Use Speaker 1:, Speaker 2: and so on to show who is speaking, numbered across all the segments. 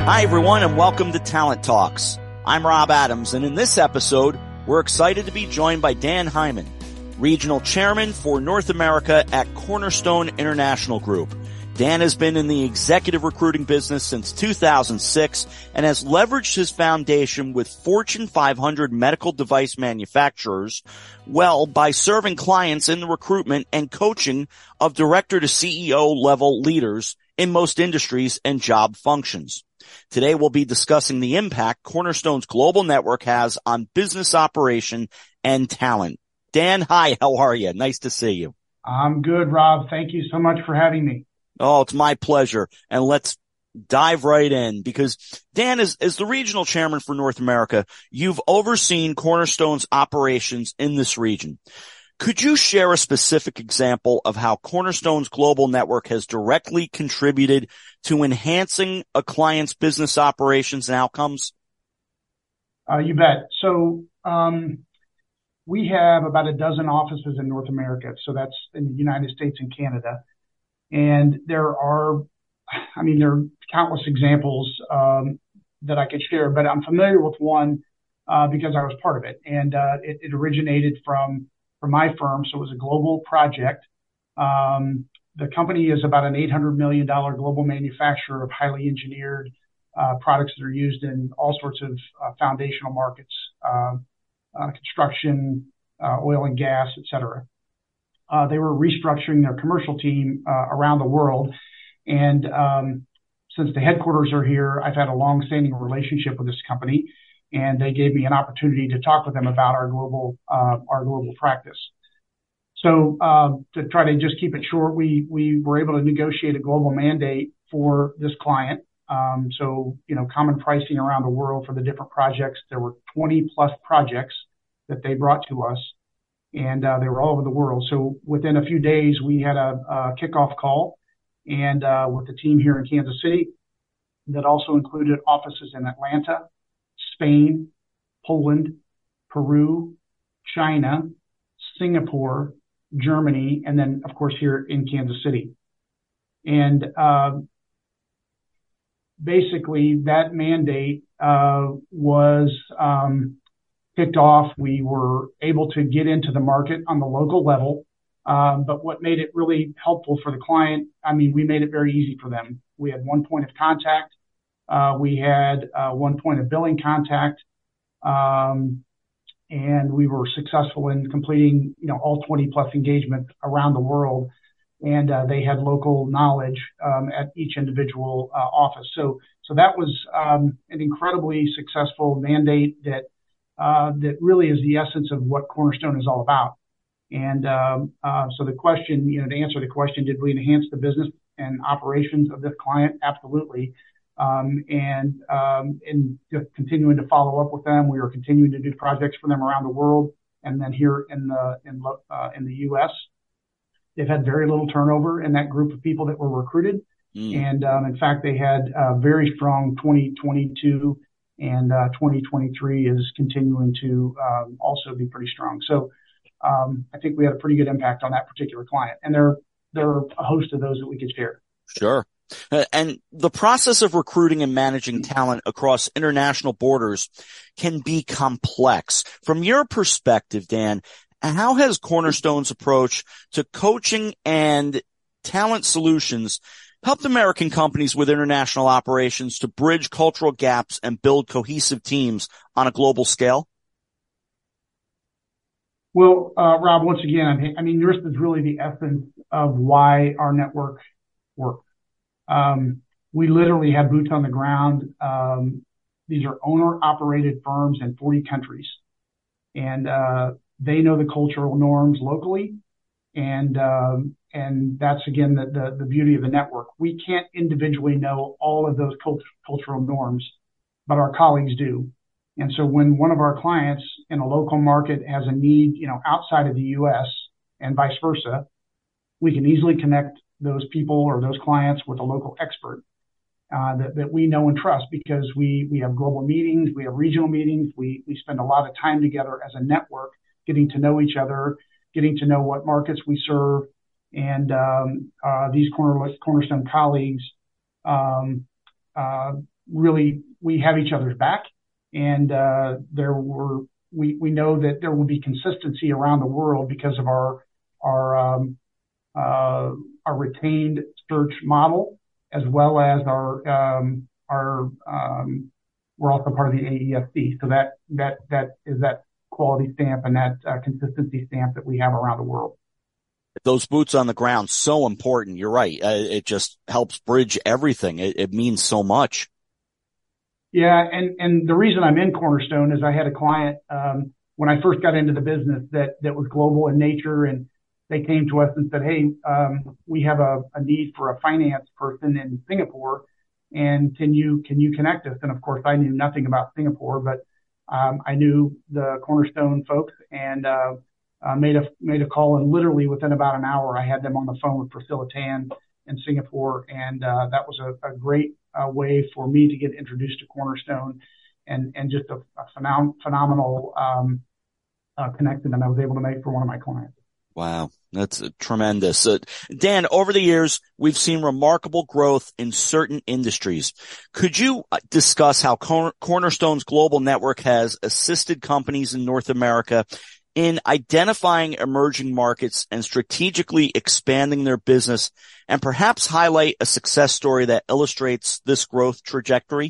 Speaker 1: Hi, everyone, and welcome to Talent Talks. I'm Rob Adams, and in this episode, we're excited to be joined by Dan Hyman, Regional Chairman for North America at Cornerstone International Group. Dan has been in the executive recruiting business since 2006 and has leveraged his foundation with Fortune 500 medical device manufacturers well by serving clients in the recruitment and coaching of director to CEO level leaders in most industries and job functions. Today we'll be discussing the impact Cornerstone's global network has on business operation and talent. Dan, hi, how are you? Nice to see you.
Speaker 2: I'm good, Rob. Thank you so much for having me.
Speaker 1: Oh, it's my pleasure. And let's dive right in because Dan, as the regional chairman for North America, you've overseen Cornerstone's operations in this region. Could you share a specific example of how Cornerstone's global network has directly contributed to enhancing a client's business operations and outcomes?
Speaker 2: You bet. So, we have about a dozen offices in North America. So that's in the United States and Canada. And there are countless examples, that I could share, but I'm familiar with one, because I was part of it. And, it originated from my firm. So it was a global project. The company is about an $800 million global manufacturer of highly engineered products that are used in all sorts of foundational markets, construction, oil and gas, et cetera. They were restructuring their commercial team around the world. And since the headquarters are here, I've had a long-standing relationship with this company, and they gave me an opportunity to talk with them about our global practice. So, to try to just keep it short, we were able to negotiate a global mandate for this client. So, common pricing around the world for the different projects. There were 20 plus projects that they brought to us, and they were all over the world. So within a few days, we had a kickoff call and with the team here in Kansas City that also included offices in Atlanta, Spain, Poland, Peru, China, Singapore, Germany, and then, of course, here in Kansas City. And basically, that mandate was kicked off. We were able to get into the market on the local level. But what made it really helpful for the client, we made it very easy for them. We had one point of contact. We had one point of billing contact. And we were successful in completing, all 20 plus engagements around the world. And they had local knowledge at each individual office. So that was an incredibly successful mandate that really is the essence of what Cornerstone is all about. And so the question, to answer the question, did we enhance the business and operations of this client? Absolutely. And just continuing to follow up with them, we are continuing to do projects for them around the world. And then here in the U.S., they've had very little turnover in that group of people that were recruited. And in fact, they had a very strong 2022, and 2023 is continuing to also be pretty strong. So I think we had a pretty good impact on that particular client. And there are a host of those that we could share.
Speaker 1: Sure. And the process of recruiting and managing talent across international borders can be complex. From your perspective, Dan, how has Cornerstone's approach to coaching and talent solutions helped American companies with international operations to bridge cultural gaps and build cohesive teams on a global scale?
Speaker 2: Well, Rob, once again, this is really the essence of why our network works. We literally have boots on the ground. These are owner-operated firms in 40 countries, and they know the cultural norms locally, and that's again the beauty of the network. We can't individually know all of those cultural norms, but our colleagues do. And so when one of our clients in a local market has a need, outside of the U.S. and vice versa, we can easily connect those people or those clients with a local expert that we know and trust, because we have global meetings, we have regional meetings, we spend a lot of time together as a network, getting to know each other, getting to know what markets we serve, and these Cornerstone colleagues really, we have each other's back, and we know that there will be consistency around the world because of our retained search model, as well as we're also part of the AESC. So that is that quality stamp and that consistency stamp that we have around the world.
Speaker 1: Those boots on the ground, so important. You're right. It just helps bridge everything. It means so much.
Speaker 2: Yeah. And the reason I'm in Cornerstone is I had a client, when I first got into the business that was global in nature, and they came to us and said, "Hey, we have a need for a finance person in Singapore, and can you connect us?" And of course, I knew nothing about Singapore, but I knew the Cornerstone folks, and made a call, and literally within about an hour, I had them on the phone with Priscilla Tan in Singapore, and that was a great way for me to get introduced to Cornerstone, and just a phenomenal connection that I was able to make for one of my clients.
Speaker 1: Wow, that's tremendous. Dan, over the years, we've seen remarkable growth in certain industries. Could you discuss how Cornerstone's global network has assisted companies in North America in identifying emerging markets and strategically expanding their business, and perhaps highlight a success story that illustrates this growth trajectory?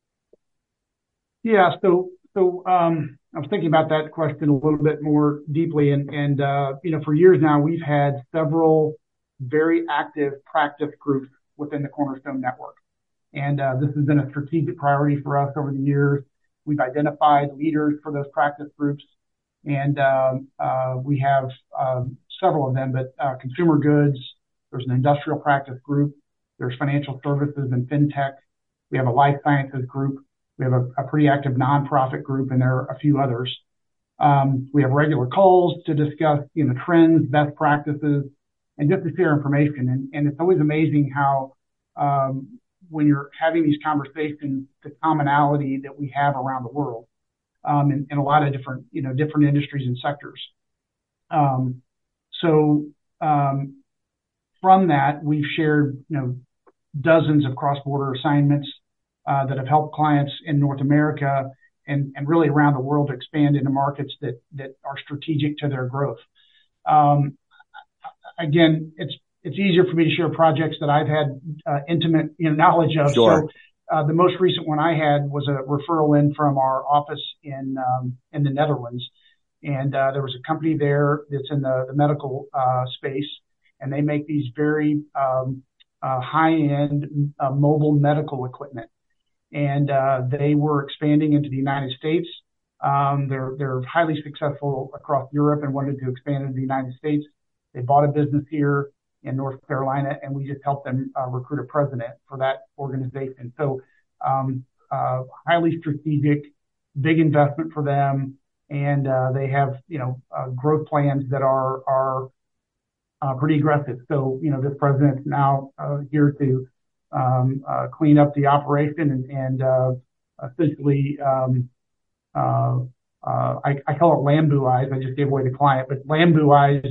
Speaker 2: Yeah, so I was thinking about that question a little bit more deeply, and for years now, we've had several very active practice groups within the Cornerstone network. And this has been a strategic priority for us over the years. We've identified leaders for those practice groups, and we have several of them, but consumer goods, there's an industrial practice group, there's financial services and fintech, we have a life sciences group, we have a pretty active nonprofit group, and there are a few others. We have regular calls to discuss, trends, best practices, and just to share information. And it's always amazing how, when you're having these conversations, the commonality that we have around the world, in a lot of different industries and sectors. From that, we've shared, dozens of cross-border assignments that have helped clients in North America and really around the world to expand into markets that are strategic to their growth. Again, it's easier for me to share projects that I've had intimate knowledge of.
Speaker 1: Sure.
Speaker 2: So the most recent one I had was a referral in from our office in the Netherlands, and there was a company there that's in the medical space, and they make these very high-end mobile medical equipment. And they were expanding into the United States. They're highly successful across Europe and wanted to expand into the United States. They bought a business here in North Carolina, and we just helped them recruit a president for that organization. So highly strategic, big investment for them, and they have growth plans that are pretty aggressive. So this president's now here to clean up the operation and essentially I call it Lambuize. I just gave away the client, but Lambuize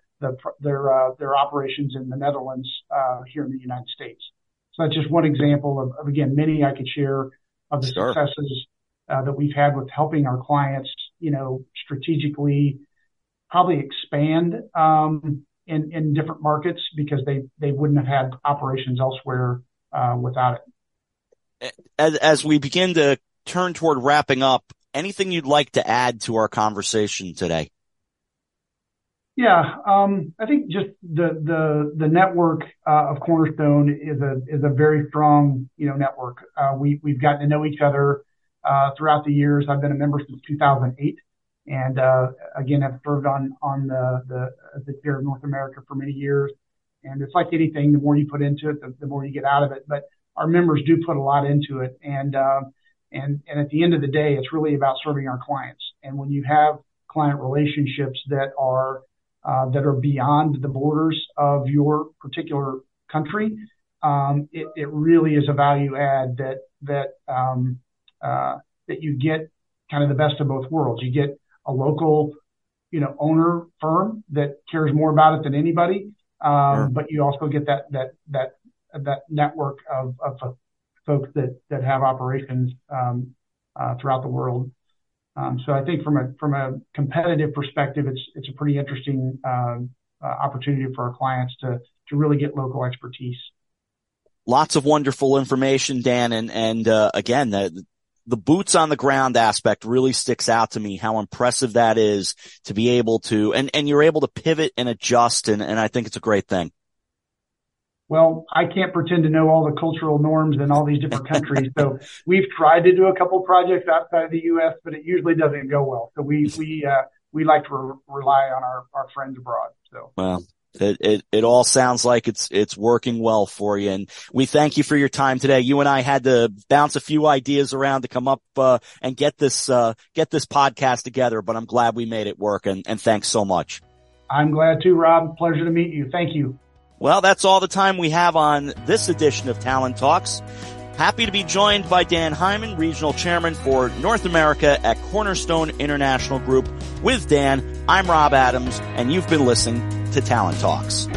Speaker 2: their operations in the Netherlands here in the United States. So that's just one example of again, many I could share of the
Speaker 1: Sure.
Speaker 2: successes that we've had with helping our clients, strategically probably expand in different markets because they wouldn't have had operations elsewhere without it.
Speaker 1: As we begin to turn toward wrapping up, anything you'd like to add to our conversation today?
Speaker 2: Yeah, I think just the network of Cornerstone is a very strong network. We've gotten to know each other throughout the years. I've been a member since 2008, and again have served on the chair of North America for many years. And it's like anything, the more you put into it, the more you get out of it. But our members do put a lot into it, and at the end of the day, it's really about serving our clients. And when you have client relationships that are beyond the borders of your particular country, it really is a value add that you get kind of the best of both worlds. You get a local, owner firm that cares more about it than anybody.
Speaker 1: Sure.
Speaker 2: But you also get that network of folks that have operations throughout the world. So I think from a competitive perspective, it's a pretty interesting opportunity for our clients to really get local expertise.
Speaker 1: Lots of wonderful information, Dan, and again, the boots on the ground aspect really sticks out to me, how impressive that is to be able to, and you're able to pivot and adjust, and I think it's a great thing.
Speaker 2: Well, I can't pretend to know all the cultural norms in all these different countries. So we've tried to do a couple of projects outside of the U.S., but it usually doesn't go well. So we like to rely on our friends abroad. So. Well,
Speaker 1: it all sounds like it's working well for you. And we thank you for your time today. You and I had to bounce a few ideas around to come up, and get this podcast together, but I'm glad we made it work. And thanks so much.
Speaker 2: I'm glad too, Rob. Pleasure to meet you. Thank you.
Speaker 1: Well, that's all the time we have on this edition of Talent Talks. Happy to be joined by Dan Hyman, Regional Chairman for North America at Cornerstone International Group. With Dan, I'm Rob Adams, and you've been listening to Talent Talks.